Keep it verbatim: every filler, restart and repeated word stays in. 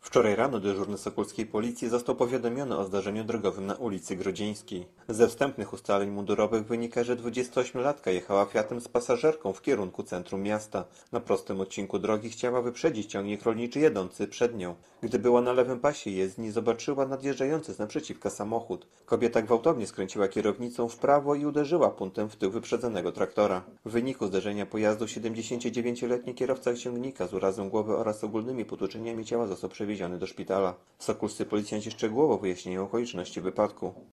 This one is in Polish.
Wczoraj rano dyżurny sokolskiej policji został powiadomiony o zdarzeniu drogowym na ulicy Grodzieńskiej. Ze wstępnych ustaleń mundurowych wynika, że dwudziestoośmiolatka jechała Fiatem z pasażerką w kierunku centrum miasta. Na prostym odcinku drogi chciała wyprzedzić ciągnik rolniczy jadący przed nią. Gdy była na lewym pasie jezdni, zobaczyła nadjeżdżający z naprzeciwka samochód. Kobieta gwałtownie skręciła kierownicą w prawo i uderzyła puntem w tył wyprzedzonego traktora. W wyniku zdarzenia pojazdu siedemdziesięciodziewięcioletni kierowca ciągnika z urazem głowy oraz ogólnymi potłuczeniami ciała został przewieziony do szpitala. Sokolscy policjanci szczegółowo wyjaśniają okoliczności wypadku.